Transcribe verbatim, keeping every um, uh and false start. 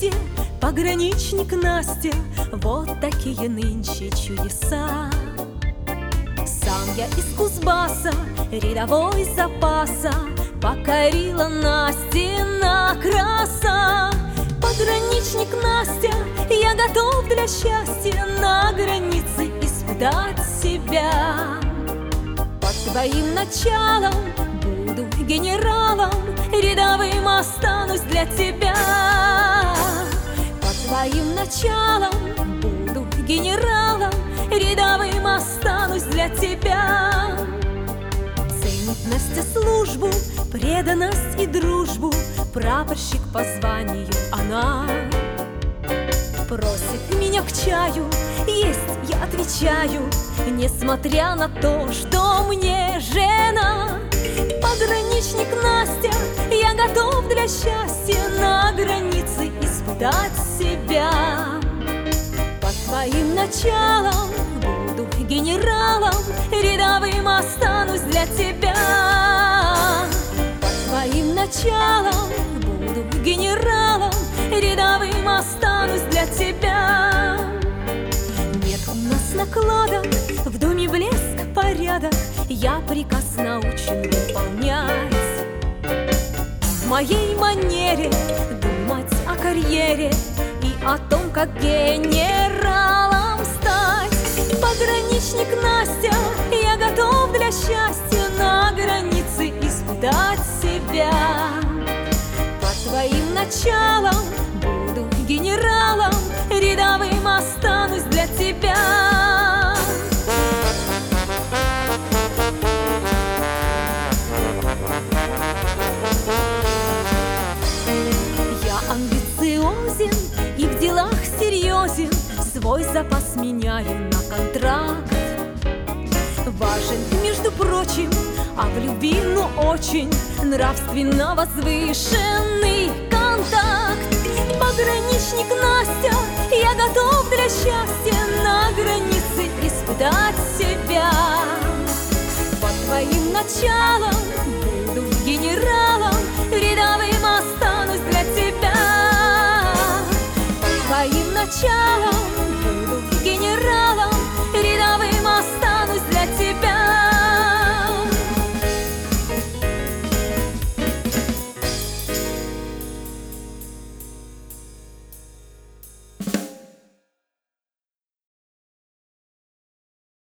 счастье, пограничник Настя, вот такие нынче чудеса. Сам я из Кузбасса, рядовой запаса, покорила Настина краса. Пограничник Настя, я готов для счастья на границе испытать себя. Под твоим началом буду генералом, рядовым останусь для тебя. Под твоим началом буду генералом, рядовым останусь для тебя. Ценит Настя службу, преданность и дружбу, прапорщик по званию она. Просит меня к чаю, есть я отвечаю, несмотря на то, что мне жена. Пограничник Настя, я готов для счастья на границе испытать себя. Под твоим началом буду генералом, рядовым останусь для тебя. Под твоим началом буду генералом, рядовым останусь для тебя. Нет у нас накладок, в доме блеск, порядок, я приказ научен выполнять. В моей манере думать о карьере и о том, как генералом стать. Пограничник Настя, я готов для счастья на границе испытать себя. Под твоим началом буду генералом, рядовым останусь для тебя. Я амбициозен и в делах серьезен, свой запас меняю на контракт. Важен, между прочим, а в любви, ну очень, нравственно возвышенный контакт. Пограничник Настя, я готов для счастья на границе испытать себя. Под твоим началом буду генералом, рядовым останусь для тебя. Под твоим началом